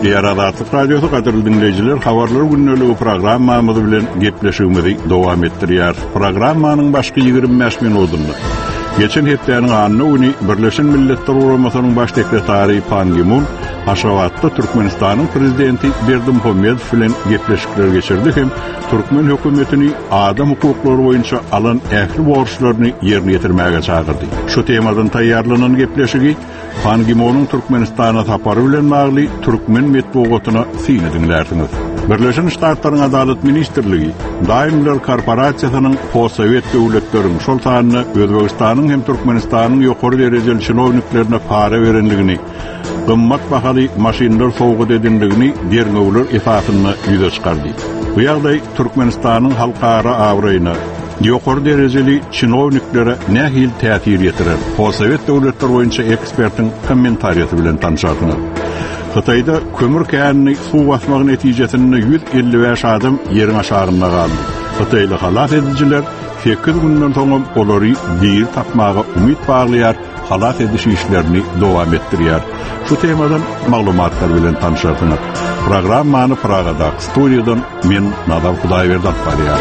Yaradatlık Radyosu qadarlı dinleyiciler, Havarlar Günnölüğü programmamızı bilen gepleşigimizi dowam ettirýär. Programmanyň başky 25 minutunda geçen hepdäniň anyny uny Birleşen Milletler Guramasynyň baş sekretary Pan Ki-moon Haşawatda Türkmenistanyň prezidenti Berdimuhammedow bilen gepleşikler geçirdi hem Türkmen hökümetini adam hukuklary boýunça alan ähli borçlaryny ýerine ýetirmäge çagyrdy. Şu temadan taýýarlanan gepleşigi Pan Ki-moonyň Türkmenistana tapary bilen bagly Türkmen medeniýetine syny dinlersiňiz. Birleşen Ştatlaryň Adalet Ministrligi Daimler Korporasiýasynyň post-sowet döwletleriniň şol sanyny Özbegistanyň hem Türkmenistanyň ýokary derejeli çynowniklerine para berenligini, gymmat bahaly maşinler sowgat edildigini dermegler esasyny ýüze çykardy. Bu ýagdaý Türkmenistanyň halkara awraýyna ýokary derejeli çynowniklere nähil täsir ýetirer? Post-sowet döwletler boýunça ekspertiň kommentariýasy bilen tanşadylar. Xitayda kömür känini suw basmagy netijesinde 155 adam ýerin aşagynda galdy. Xitayly halat edijiler 8 günden soň olary diýil tapmagy umyt baglaýar, halat ediş işlerini dowam etdirýär. Şu temadan maglumatlar bilen tanşadylar. Programmany Pragada studiýadan men Nadal Hudaýberdi barýar.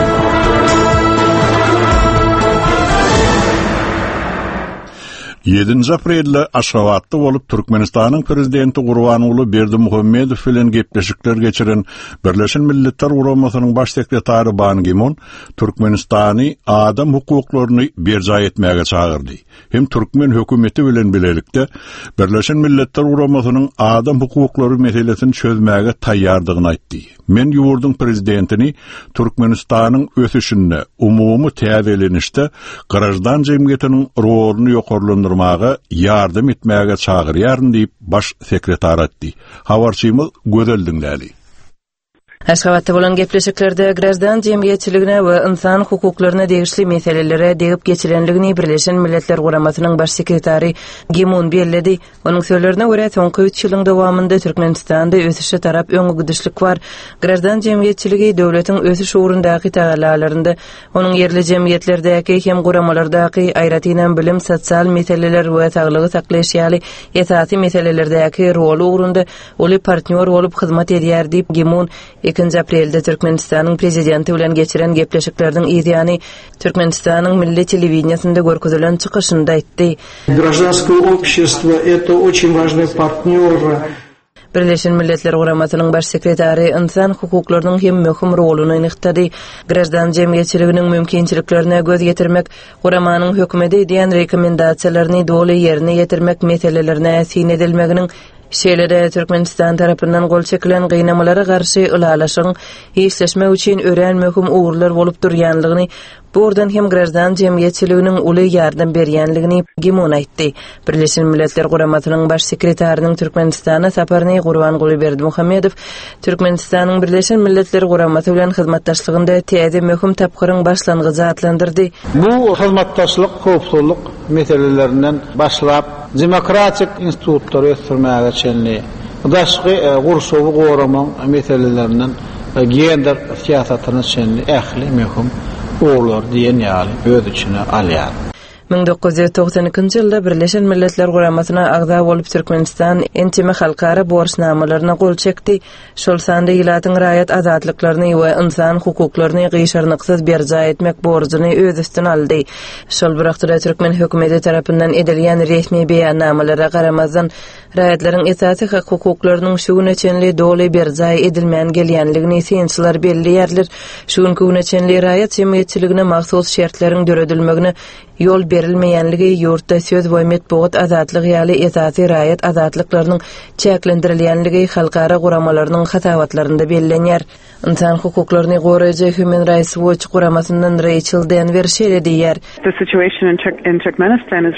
7 aprelde Aşgabatda bolup Türkmenistanyň prezidenti Gurbanuly Berdimuhammedow bilen gepleşikler geçiren Birleşen Milletler Guramasynyň baş sekretary Pan Ki-moon Türkmenistany adam hukuklaryny berja etmäge çagyrdy. Hem Türkmen hökümeti bilen bilelikde Birleşen Milletler Guramasynyň adam hukuklary meselesini çözmäge taýýardygyny aýtdy. Men ýurdun prezidentini Türkmenistanyň ösüşinde, umumy täzelenişde garajdan jemgyýetiniň roluny ýokarlandyrmaga ýardym etmäge çagyrýaryn diýip baş sekretar aýtdy. Habarçymyz Gözel dinläli. Aşgabatda bolan gepleşiklerde grazdan jemgyýetçiligine we insan hukuklaryna degişli meselelere degip geçirenligini Birleşen Milletler Guramasynyň baş sekretary Ki-moon bellädi. Onuň sözlerine görä soňky 3 ýylyň dowamında Türkmenistanda ösüşe tarap öňe gidişlik bar. Grazdan jemgyýetçiligi döwletiň ösüş ugrundaky tagalarlarynda, onuň yerli jemgyýetlerdäki hem guramalardaky aýratynyň bilim, sosial meseleler we saglygy saklaýyş ýaly esasy meselelerdäki rol ugrunda oly partner bolup hyzmat edýär diýip Ki-moon 2 aprelde Türkmenistanyň prezidenti bilen geçiren gepleşiklerden ýany Türkmenistanyň milli telewizionunda görkezilen çykyşynda aýtdy. Гражданское общество — это очень важный партнер. Birleşen Milletler Guramasynyň baş sekretary insan hukuklarynyň hem möhüm roluny ynykdy. Grazdan jemgyýetçiliginiň mümkinçiliklerine göz ýetirmek, Guramanyň hökümeti edýän rekomendasiýalaryny doly ýerine ýetirmek meselelerine äsin edilmeginiň şeýlede Türkmenistan tarapyndan gol çekilen gynamalara garşy ulalaşyň işleşme üçin ören möhüm uğurlar bolup durýanlygyny, buradan hem grazdan jemgyýetçiliginiň uly ýardam berýänligini Ki-moon aýtdy. Birleşen Milletler Guramasynyň baş sekretärining Türkmenistana saparyny Gurbanuly Berdimuhammedow Türkmenistanyň Birleşen Milletler Guramasy bilen hyzmatdaşlygynda täze möhüm tapgyryň başlangyjy atlandyrdy. Bu hyzmatdaşlyk köpçülik meselelerinden başlap demokratik institutlar ösürmäge çenli, daşky gurşuwy gorama meselelerinden gender siýasatyny çenli ähli möhüm uğurlar diýen ýaly öz içine alýar. 1992-nji ýylda Birleşen Milletler Guramasyna agza bolup Türkmenistan entime halkara borçnamalaryna gol çekdi. Şol sanda ýylatyň raýat azatlyklaryny we insan hukuklaryny gyşarnyksyz berja etmek borjyny öz üstüne aldy. Şol bir wagtda Türkmen hökümeti tarapyndan edilýän resmi beýannamalara garamazdan raýatlaryň esasy hukuklarynyň şu güneçenli doly berja edilmän gelýänligini synçylar belli ýerler. Şu güneçenli raýat jemgyýetçiligine mahsus şertlerin döredilmegine yol berilmeýänligi ýurtda söz we medeniýet azatlygy ýaly esasy raýat azatlyklarynyň çäklendirilýänligi halkara guramalarynyň hatawatlarynda bellenýär. İnsan hukuklaryny goraýjy Human Rights Watch guramasyndan Rachel Denver şeýle diýär. The situation in Turkmenistan is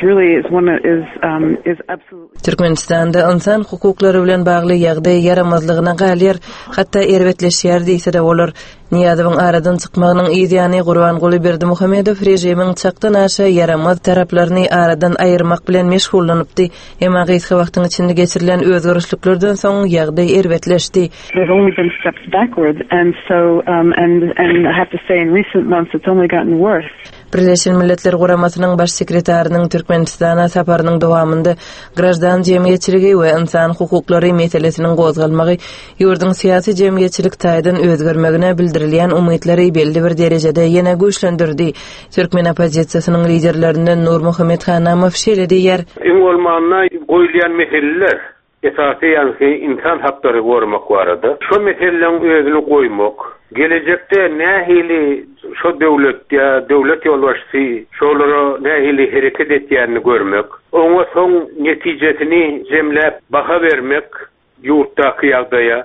absolutely Türkmenistanda insan hukuklary bilen bagly ýagdaý yaramazlygyna galýar, hatda erwetleşýär diýse de bolar. Niýazyň aradan çykmagynyň ýygyny Gurbanuly Berdimuhammedow rejimiň çakdan aşa yaramaz taraplaryny aradan aýyrmak bilen meşgullanypdy. Emma gysga wagtyň içinde geçirilen özgörüşliklerden soň ýagdaý erwetleşdi. There's only been steps backwards, and so and I have to say in recent months it's only gotten worse. Birleşen Milletler Guramasynyň baş sekretarinyň Türkmenistana saparynyň dowamında grajdan jemgyýetçiligi we insan hukuklary meselesiniň gozgalmagy ýurdun syýasy jemgyýetçilik taýdan özgermegine bildirilýän umytlary belli bir derejede ýene güýçlendirdi. Türkmen opozisiýasynyň liderlerinden Nur Muhammed Hanamow şeýle diýär. Olmanyna goýulýan meseleler esasy ýa-ni insan hakları gorumak barada. Şu meselelerin özüni goýmak, gelecekde nähili şu döwlet ýolbaşçy şolary nähili hereket etýänini görmek, oňa soň netijesini jemläp baha bermek ýurtdaky ýagdaýa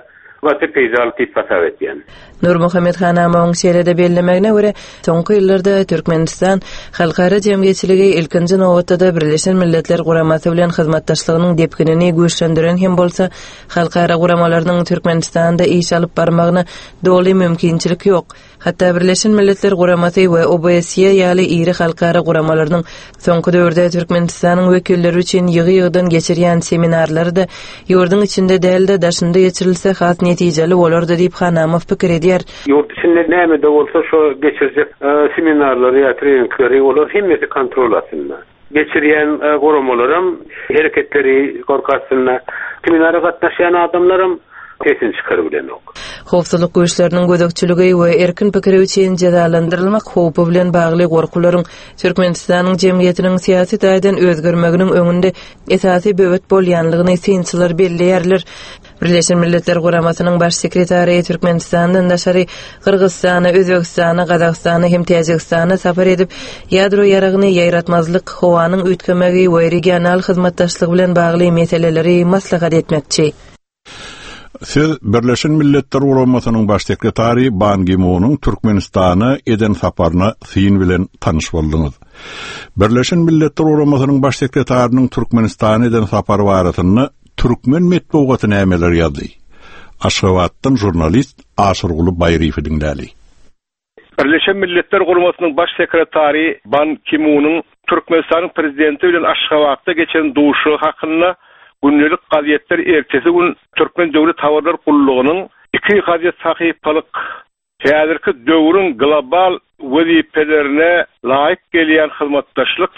Nur Muhammed Hanamowyň şeýlede bellemegine görä, soňky ýyllarda Türkmenistan halkara jemgyýetçiligi ilkinji nowatda Birleşen Milletler Guramasy bilen hyzmatdaşlygynyň depkinini güýçlendiren hem bolsa, halkara guramalarynyň Türkmenistanda iş alyp barmagyna doly mümkinçilik ýok. Hatta Birleşen Milletler Guramasy we OBSE ýaly iri halkara guramalarynyň soňky döwürde Türkmenistanyň wekilleri üçin ýygy-ýygydan geçirýän seminarlary da ýurdun içinde dälde daşynda geçirilse has netijeli bolardy diýip Hanamow pikir edýär. Ýurt içinde näme de bolsa şo geçirjek seminarlary ýa treninglери olar hemmesi kontrol altynda. Geçirýän guramalarym hereketleri gorkasyna seminara gatnaşan adamlarym kesin çıkarı bilen ok. Howpsuzlyk güýçleriniň gözekçiligi we erkin pikiri üçin jazalandyrylmak howpy bilen bagly gorkularyň Türkmenistanyň jemgyýetiniň syýasy taýdan özgermeginiň öňünde esasy böwet bolýanlygyny synçylar belleýärler. Birleşen Milletler Guramasynyň baş sekretary Türkmenistandan daşary Kyrgyzstana, Özbekistana, Gazagstana hem Täjikistana sapar edip ýadro ýaragyny ýaýratmazlyk, howanyň üýtgemegi we regional hyzmatdaşlyk bilen bagly meseleleri maslahat etmekçi. Siz Birleşen Milletler Guramasynyň baş sekretary Ban Ki-moonyň Türkmenistana eden saparyna syn bilen tanyş boldyňyz. Birleşen Milletler Guramasynyň baş sekretarynyň Türkmenistana eden sapary baratyny Türkmen medeniýeti nämeler ýazdy? Aşgabatdan jurnalist Aşyrguly Baýryf dinläli. Birleşen Milletler Guramasynyň baş sekretary Ban Ki-moonyň Türkmenistanyň prezidenti bilen Aşgabatda geçen duşy hakyna günlük gazetler ertesi gün Türkmen Döwlet Habarlar Gullugynyň iki gazet sahypalyk häzirki döwrüň global wezipelerine laýyk gelýän hyzmatdaşlyk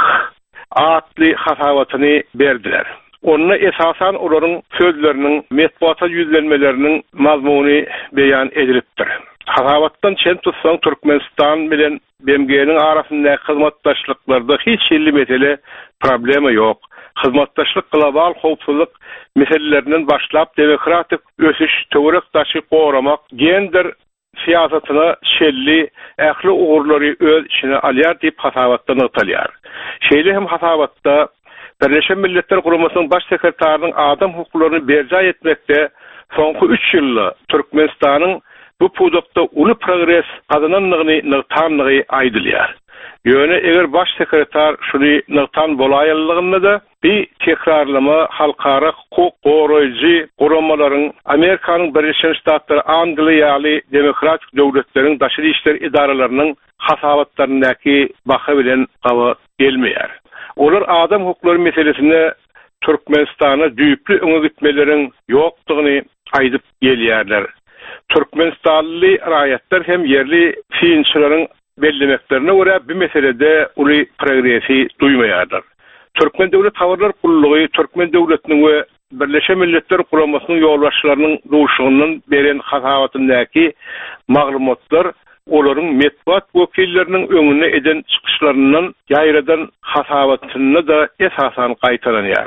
atly hasabatyny berdiler. Onna esasan olaryň sözleriniň medeniýete ýüzlenmeleriniň mazmuny beýan edilipdir. Hasabatdan çen tutsaň Türkmenistan bilen BMG'niň arasyndaky hyzmatdaşlyklarda hiç şeýle mesele problemi ýok. Hyzmatdaşlyk global howpsuzlyk meselelerinden başlap demokratik ösüş töwerek daşy goramak, gender siýasatyna şelli ähli ugurlary öz içine alýar diýip hasabatdan atalýar. Şeýle hem hasabatda Birleşen Milletler Guramasynyň baş sekretarının adam hukuklaryny berja etmekde soňky 3 ýylda Türkmenistanyň bu pudakda uly progres kazananlygyny nyrtanlygy aýdylýar. Ýöne eger baş sekretar şuny nyrtan bolaýanlygyny da bir tekrarlama halkara hukuk goraýjy guramalaryň Amerikanyň Birleşen Ştatlary, Angliýaly demokratik döwletleriň daşary işler idaralarynyň hasabatlaryndaky baha bilen gawa gelmeýär. Olar adam hukuklary meselesinde Türkmenistana düýpli öňe gitmeleriň ýokdugyny aýdyp gelýärler. Türkmenistanly raýatlar hem yerli fiýinçilerin bellemeklerine görä bu meselede uly progresi duýmaýarlar. Türkmen Döwlet Habarlar Gullugy Türkmen döwletiniň we Birleşen Milletler Guramasynyň ýolbaşçylarynyň duşugynyň beren hasabatyndaky maglumatlar olaryň medeniýet wekilleriniň öňüne eden çykyşlaryndan ýaýradan hasabatyny da esasan gaýtaranýar.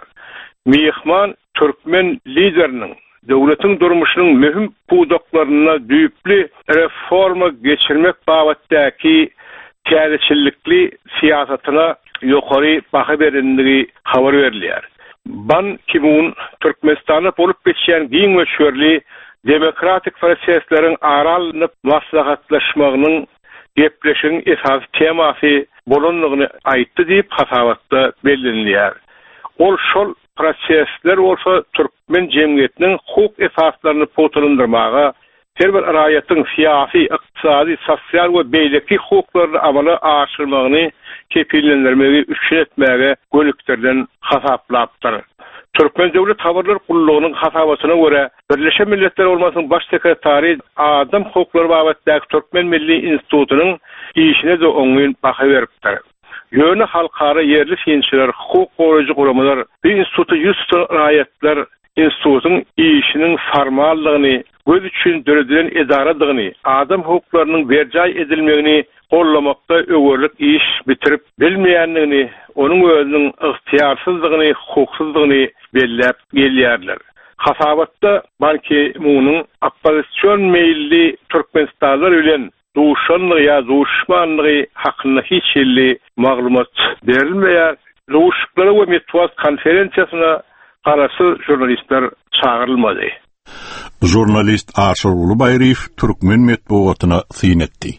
Mehman Türkmen lideriniň döwletiň durmuşynyň mühim pudaklaryna düýpli reforma geçirmek babatdaky täzeçilikli siýasatyna ýokary baha berendigi habar berilýär. Ban Ki-moon Türkmenistana bolup geçýän giň ölçüli demokratik prosesleriň aralanyp maslahatlaşmagynyň gepleşiň esas temasy bolanlygyny aýtdy diýip hasabatda bellenilýär. Ol şol prosesler olsa Türkmen jemgyýetiniň hukuk esaslaryny potalandyrmaga, her bir raýatyň syýasy, ykdysady, sosial we beýleki hukuklaryny amala aşyrmagyny kepillendirmegi üçin etmäge gölüklerden hasaplapdyr. Türkmen Döwlet Habarlar Gullugynyň hasabatyna görä Birleşen Milletler Guramasynyň baş sekretary Adam Hukukları babatdaky Türkmen Milli Institutunyň işine de oňun baha beripdir. Ýöne halkara yerli fiýinçiler, hukuk goraýjy guramalar bu institutu ýüzde raýatlar institutyň işiniň formallygyny, göz üçin döredilen edaradygyny, adam hukuklarynyň berjay edilmegini gollamakda öwürlik iş bitirip bilmeýänligini, onuň özüniň ygtyýarsyzlygyny, hukuksuzlygyny belläp gelýärler. Hasabatda Ban Ki-moonyň oppozisiýon meýilli Türkmenistanlar bilen duşanlygy ýa duşmanlygy hakynda hiç ýerli maglumat berilmeýär. Duşuklara we metbuat konferensiýasyna garaşy jurnalistler çağırylmady. Jurnalist Aşyr Ulubayriýew Türkmen metbuatyna syn etdi.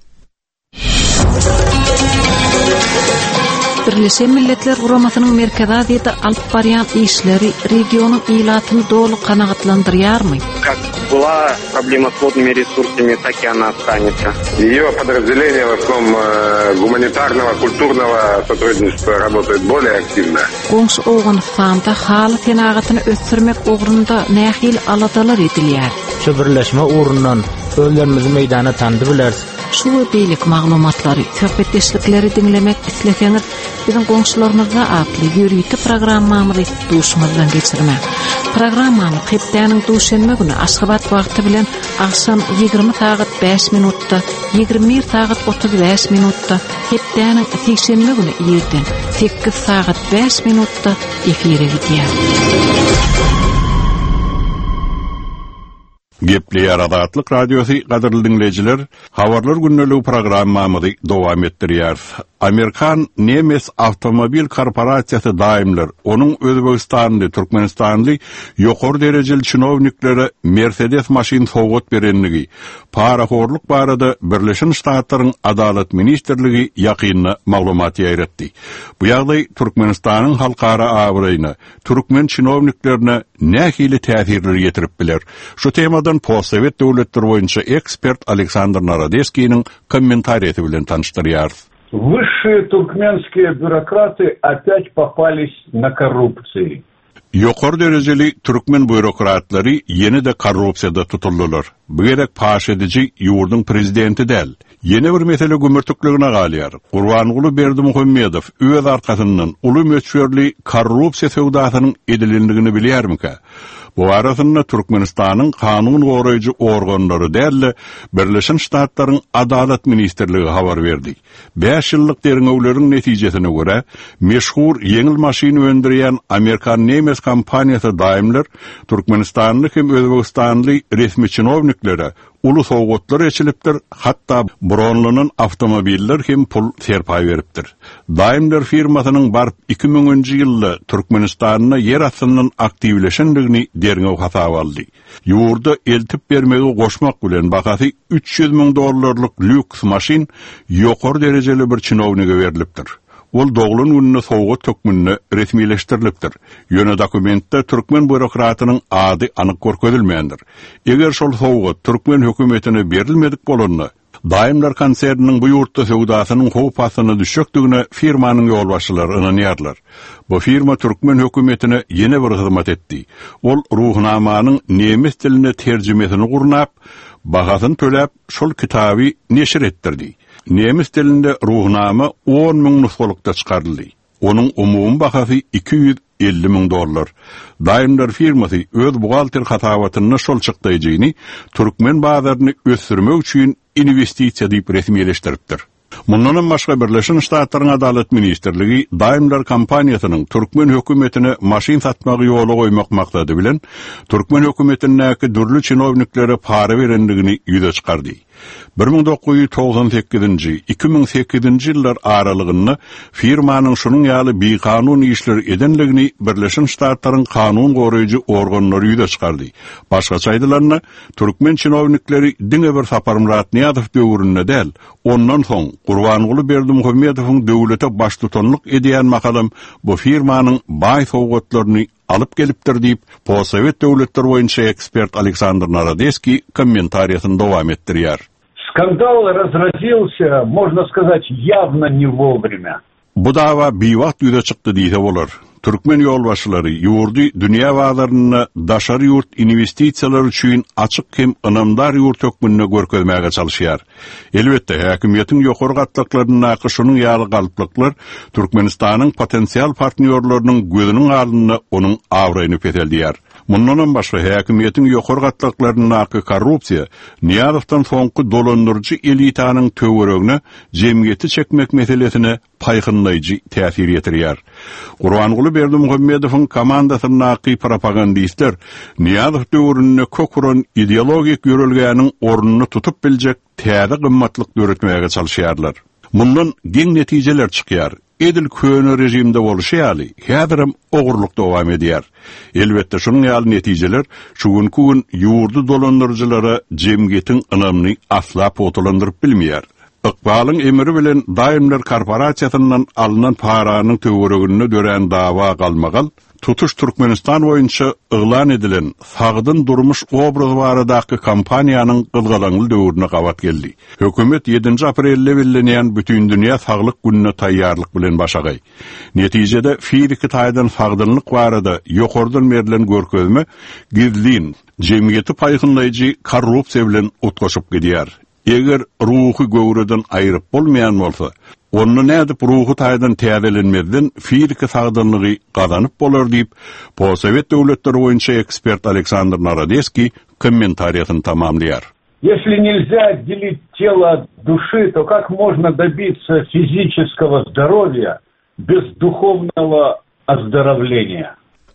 Birleşen Milletler Guramasynyň merkezi adyda alyp barýan işleri regionyň ilatyny doly kanagatlandyrýarmy? Как была проблема с водными ресурсами, так и она останется. Ее подразделения в основном гуманитарного, культурного сотрудничества работают более активно. Goňşy Owganystanda haly tenagatyny ösdürmek ugrunda nähil aladalar edilýär. Şu birleşme ugrundan öllerimizi meydana tandy bilersiz. Şu we beýlik maglumatlary, söhbetdeşlikleri dinlemek isleseňiz, bizim goňşylarymyza atly ýürüýti programmamyzy duşmazdan geçirmek. Programmany hepdeniň duşanma güni Aşgabat wagty bilen akşam 20 saat 5 minutda, 21 saat 35 minutda, hepdeniň sesşenme güni ýerden 8 saat 5 minutda efire gidýär. Gepleýär Adatlyk Radiosu gaderly dinleyijiler, Habarlar günneligi programmamyzy dowam etdirýär. Amerikan Nemes Avtomobil Korporasiýasy Daimler, onuň Özbegistanly, Türkmenistanly ýokary derejeli çynowniklere Mercedes maşyn sowgat berenligi, paraxorluk barada Birleşen Ştatlaryň Adalet Ministrligi ýakyny maglumat ýaýratdy. Bu ýagdaý Türkmenistanyň halkara abyryna, türkmen çynowniklerine nähili täsirler ýetirip biler. Şu temadan Postsovet döwletleri boýunça ekspert Aleksandr Narodeskiň kommentariýeti bilen tanıştyrýar. Высшие туркменские бюрократы опять попались на коррупции. Ýokary derejeli türkmen bürokratlary yeni de korrupsiýada tutuldylar. Bu gerek paş edici ýurdun prezidenti däl. Yeni bir mesele gümürtükligine galýar. Gurbanguly Berdimuhammedow öz arkasyndan uly möçberli korrupsiýa sowdasynyň edilendigini bilýärmika? Bu arasynda Türkmenistanyň kanun goraýjy organlary däl, Birleşen Ştatlaryň Adalet Ministrligi habar berdi. 5 ýyllyk derňewleriň netijesine görä, meşhur ýeňil maşyn öndürýän Amerikan Nemes kompaniýasy Daimler, Türkmenistanly hem Özbegistanly resmi çynowniklere ulu sowgatlar eçilipdir, hatda Bronlunun avtomobiller hem pul serpay beripdir. Daimler firmasynyň barp 2000-nji ýylda Türkmenistanyna yer astyndan aktivleşendigini derňew hasap aldy. Ýurda eltip bermegi goşmak bilen bakasy $300,000 lüks maşyn ýokary derejeli bir çynowniga berilipdir. Ol doglun gününe sowgat tökmünne resmileşdirilipdir. Ýöne dokumentde türkmen bürokratynyň ady anyk görkezilmeýändir. Eger şol sowgat türkmen hökümetine berilmedik bolanda, Daimler konserniniň bu ýurtda sowdasynyň howpasyna düşekdigine firmanyň ýolbaşçylary ynanýarlar. Bu firma türkmen hökümetine ýene bir hyzmat etdi. Ol ruhnamanyň nemes diline terjimesini gurnap, bahasyny töläp, şol kitaby neşir etdirdi. Nemes dilinde ruhnama 10.000 nusgalykda çykaryldy. Onuň umum bahasy $250,000. Daimler firmasy öz buhalter hatawatyny şol çykdyjyny türkmen bazaryny ösdürmek üçin investisiýa diýip resmileşdiripdir. Mundan başga Birleşen Ştatlaryň Adalet Ministrligi Daimler kompaniýasynyň türkmen hökümetine maşyn satmagy ýola goýmak maksady bilen türkmen hökümetiniňki dürli çynowniklere para berendigini ýüze çykardy. 1998-nji 2008-nji ýyllar aralygynda firmanyň şunyň ýaly beýkanun işler edenligini Birleşen Ştatlaryň kanun goraýjy organlary ýüze çykardy. Başga aýdylarynda türkmen çynownikleri diňe bir Saparmurat Niýazow döwründe däl, ondan soň Gurbanguly Berdimuhammedowyň döwlete baş tutanlyk edýän makalym bu firmanyň baý sowgatlaryny alıp gelipdir diýip Postsovet döwletleri boýunça ekspert Aleksandr Narodeskiň kommentariýasyny dowam etdirýär. Скандал разразился, можно сказать, явно не вовремя. Bu dava biwagt ýüze çykdy diýse bolar. Türkmen ýolbaşçylary ýurdy dünýä wagtlaryny daşary ýurt investisiýalar üçin açyk hem ynamdar ýurt hökmüne görkezmäge çalışýar. Elbetde häkimiýetiň ýokary gatlaklarynyň akyşynyň ýaly galyplyklar Türkmenistanyň potensial partnerlarynyň gözüniň aldyny onuň awraýyny peteldýär. Mundan başga häkimiýetiň ýokary gatlaklarynyň aky korrupsiýa Niyazowdan soňky dolandyrjy elitanyň töweregine jemgyýeti çekmek meselesine paýhynlaýjy täsir ýetirýär. Gurbanguly Berdimuhammedowyň komandasynyň aky propagandistler Niyazow döwrüne kökuran ideologik ýörelgäniň ornuny tutup biljek täze gymmatlyk öwretmäge çalışýarlar. Mundan giň netijeler çykýar. Edil köne rejimde boluşy ýaly häzirim ogurluk dowam edýär. Elbetde şunyň ýaly netijeler şu günkü gün ýurdy dolandyrjylara jemgyýetiň ynamny asla potulandyryp bilmeýär. Iqbalyň emri bilen daimler korporasiýasyndan alynan paranyň töweregine dören dawa galmagal tutuş Türkmenistan boýunça yglan edilen sagdyn durmuş obrazy baradaky kampaniýanyň gylgalaňly döwrüne gawat geldi. Hökümet 7 aprelde bellenýän bütün dünýä saglyk gününe taýýarlyk bilen başagay. Netijede fiýriki taýdan sagdynlyk barada ýokardan berilen görkezme gizlin jemgyýeti paýhynlaýjy korrupsiýa bilen utgaşyp gidýär. Eger ruhy göwreden aýryp bolmaýan bolsa, onu nädip ruhy taýdan täzelenmezden fiýriki sagdynlygy gazanyp bolar diýip, Posowet döwletleri boýunça ekspert Aleksandr Narodeski комментариясын тамамлияр. Если нельзя отделить тело от души, то как можно добиться физического здоровья без духовного оздоровления?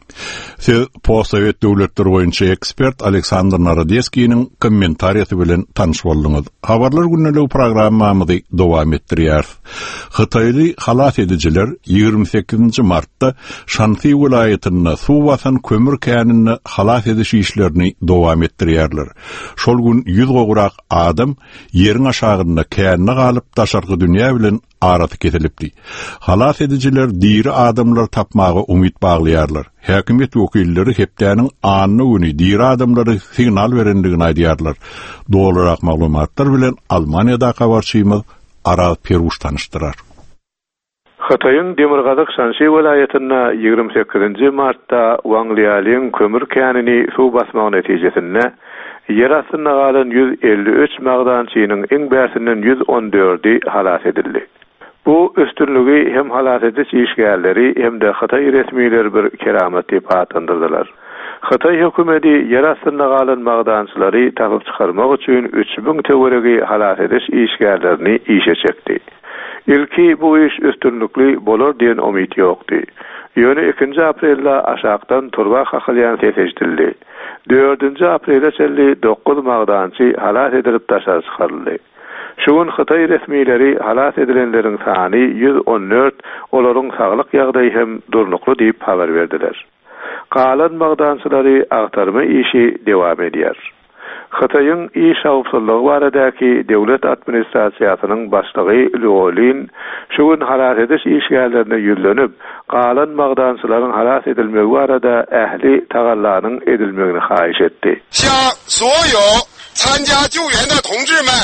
Posowet döwletleri boýunça ekspert Aleksandr Narodeski'nin kommentariyeti bilen tanış bolduňyz. Habarlar günnälik programmamyzy dowam etdirýär. Hytaýly halat edijiler 28 martda Şanxi vilayatyna suw basan kömür känini halat ediş işlerini dowam etdirýärler. Şol gün 100 gogurak adam ýeriň aşagynda känini galyp daşarky dünýä bilen araty kesilipdi. Halat edijiler diri adamlar tapmagy umyt baglaýarlar. Häkimiýet wekilleri hepdäniň anyny güni diri adamlary signal berendigini aýdýarlar. Dolarak maglumatlar bilen Almaniýada habarçymyz Aral Peruş tanıştyrar. Xitoyň Demirgazyk Şanxi welaýatyna 28 martda Wangliýalyň kömür känini suw basmagy netijesinde yer astyna galan 153 magdançynyň iň bäsinden 114-i halat edildi. Bu üstünlügi hem halat ediş işgärleri hem de Xitoy resmiýetleri bir keramet diýip atandyrdylar. Xitoy hökümeti yer astyna galan magdançylary tapyp çykarmak üçin 3000 töweregi halat ediş işgärlerini işe çekdi. İlki bu iş üstünlükli bolar diýen umyt ýokdy. Ýöne 2 aprelde aşakdan turba hakylýan seçildi. 4 aprelde çelli 9 magdançy halat edilip daşa çykaryldy. Şuň Xitoy resmiýetleri halat edilenleriň sany 114, olaryň saglyk ýagdaýy hem durnukly diýip habar berdiler. Galan magdançylary agtarma işi dewam edýär. Xitoyň iş howpsuzlygy baradaky döwlet administrasiýasynyň başlygy Lolin şuň halat ediş işgärlerine ýüzlenip, galan magdançylaryň halat edilmegi barada ähli tagallanyň edilmegini haýyş etdi. 向所有参加救援的同志们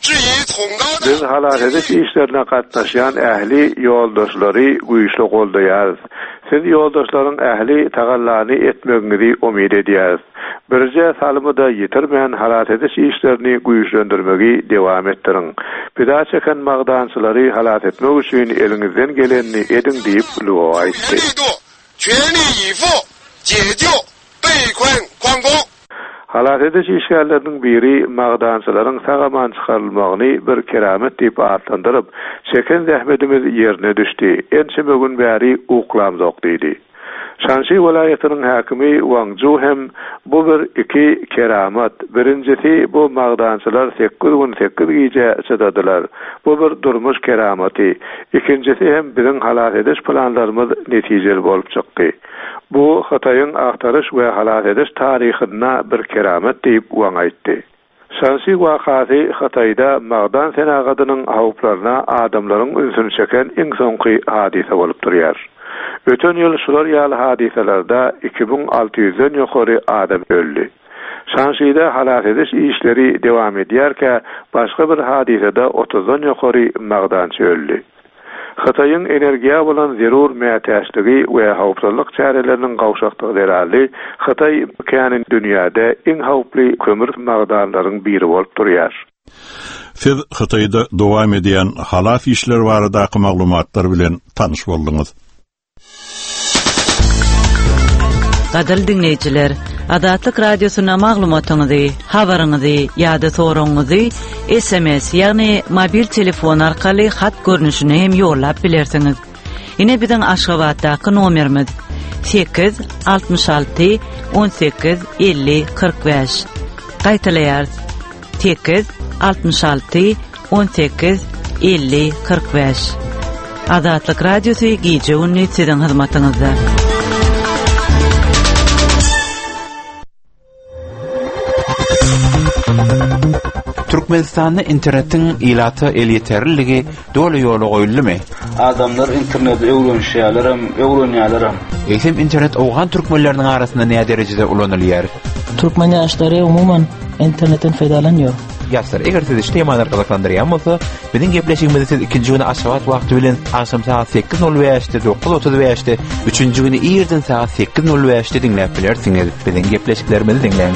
Biz halat ediş işlerine gatnaşýan ähli ýoldaşlary güýçli goldaýar. Siz ýoldaşlaryň ähli tagallany etmegiňizi umyt edýäris. Birje salymyda ýetirmeýän halat ediş işlerini güýçlendirmegi dewam etdiriň. Pida çeken magdançylary halat etmek üçin eliňizden gelenini ediň diýip Luo aýtdy. 全力以赴解救被困矿工 Halat ediş işgärleriniň biri magdançylaryň sagaman çykarylmagyny bir keramet diýip atlandyryp, çeken zähmetimiz ýerine düşdi. Ençe bugün bäri uklam zok diýdi. Şanxi welaýatynyň häkimi Wang Zhu hem bu bir iki keramet. Birincisi bu magdançylar 8 gün 8 gece çydadylar. Bu bir durmuş kerameti. İkincisi hem biziň halat ediş planlarymyz netijeli bolup çykdy. Bu Xitoyň agtarış we halat ediş taryhyna bir keramet diýip Wang aýtdy. Şanxi wakasy Xitoyda magdan senagadynyň howplaryna adamlaryň ünsüni çeken iň soňky hadise bolup durýar. Öten ýyl şular ýaly hadiselerde 2600-den ýokary adam öldü. Şanxyda halat ediş işleri dewam edýärkä, başga bir hadisede 30-dan ýokary magdançy öldü. Xitayın energiýa bolan zerur mätäçligi we hawpsuzlyk çäreleriniň gawşakdygy derali Xitay kany dünýäde iň hawply kömür magdarlarynyň biri bolup durýar. Siz Xitayda dowam edýän halaf işler barada maglumatlar bilen tanyş boldyňyz. Gadal dinleyijiler, Adatlyk radiosyna maglumatyňyzy, habaryňyzy ýa-da soraňyzy SMS ýagny mobil telefon arkaly hat görnüşine hem ýollap bilersiňiz. Ine biziň Aşgabatdaky nomerimiz 866 18 50 45. Gaýtaýar 866 18 50 45. Adatlyk radiosy gije ünni siziň hyzmatyňyzda. Türkmenistan'da internetin ilatı el yeterliligi dolu yolu goýuldymy? Adamlar internet öwrenýärler. Eýsem internet owgan türkmenleriniň arasynda näme derejede ulanylýar? Türkmen ýaşlary umuman internetten faýdalanýar. Ýaşlar, eger siz işte ýamanlar gazaklandyrýan bolsa, biziň gepleşigimizi siz ikinji güni Aşgabat wagty bilen akşam saat 8:05-de 9:35-de, üçünji güni ýerden saat 8:05-de dinläp bilersiňiz. Biziň gepleşiklerimizi dinleň.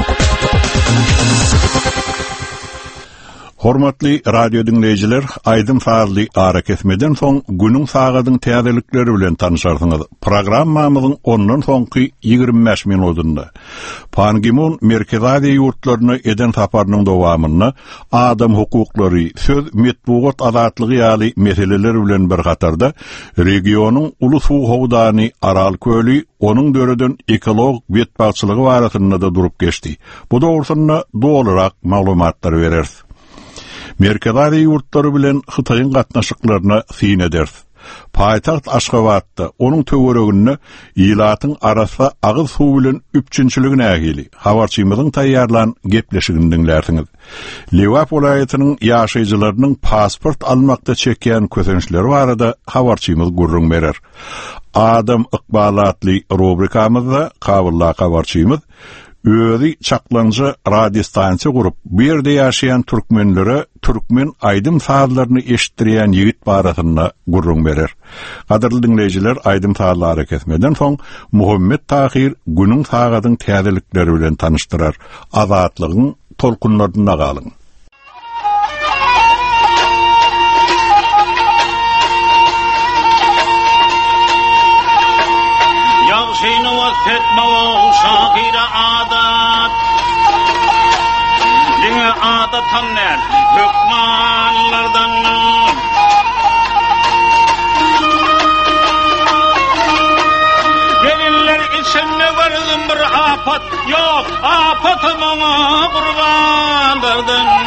Hormatly radio dinleyijiler, aýdym faýly ara kesmeden soň günüň sagadyň täzelikleri bilen tanyşarsyňyz. Programmamyzyň ondan soňky 25 minutynda Pan Ki-moon Merkezi ýurtlaryna eden saparynyň dowamyny adam hukuklary, söz metbuat azatlygy ýaly meseleler bilen bir gatarda regionyň ulus howdany Aral köli onuň döreden ekolog betbaçylygy barasynda da durup geçdi. Bu dogrusyna dolarak maglumatlar berer. Merkezi ýurtlary bilen Xitaýyň gatnaşyklaryna sin eder. Paýtaxt Aşgabatda onuň töwereginde ýylatyň arasy agyz suw bilen üpçünçiligine ägili. Habarçymyzyň taýýarlan gepleşigini dinlersiňiz. Lewap welaýatynyň ýaşaýjylarynyň pasport almakda çekýän kösençleri barada habarçymyz gurrun berer. Adam ykbalatly rubrikamyzda kabylla habarçymyz özi çaklanjy radio stansiýa gurup, bu ýerde ýaşaýan türkmenlere türkmen aýdym saatlaryny eşitdirýän ýigit barasynda gurrun berer. Gadyrly dinleyijiler, aýdym saatlary kesmeden soň Muhammed Tahir günüň sagadyň täzelikleri bilen tanyşdyrar. Azatlygyň tolkunlaryna galyň. Ýagşyny wagtma şahyra adat. Diňe adat tanlar hükmanlardan. Gelinler içinde varlym bir apat, ýok apatyma gurbanlardan.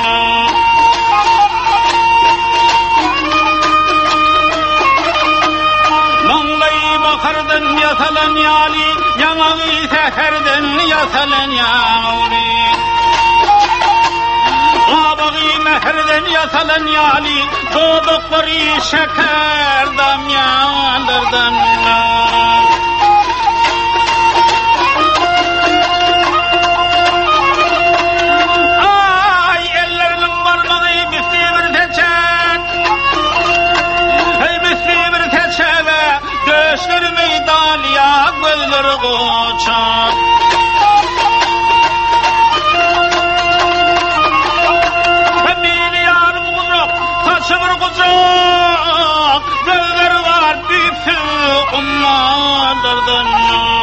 Bakardan yasalan yali, yamağı seherden yasalan yali. Abağı meherden yasalan yali, doğdukları şeker damyalardan. Ay ellerinin parmağı misli bir teçek, hey misli bir teçeve, göğsleri meydalya, gözleri koçak. Milyarım uzak, taşı bir kucak, gözleri var büyüksü ummalardan.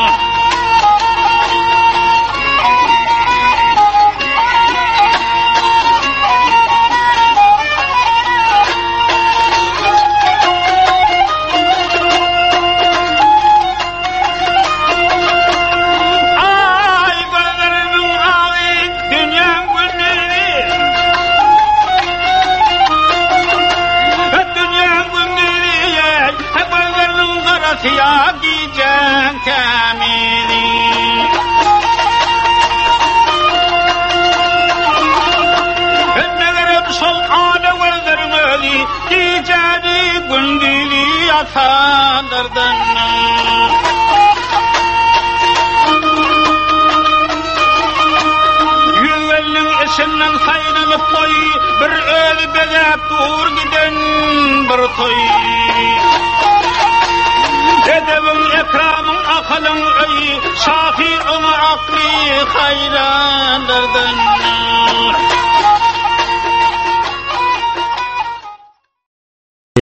Siyah giyecek temini. Önnelerem sol âle verlerim öli, giyeceğini gündüli yasanlardan. Yüvelinin eşinden saylanıp koy, bir ölü bedep dur giden bir toy edebin ekramın akalın öy şafi ona akli hayranlardan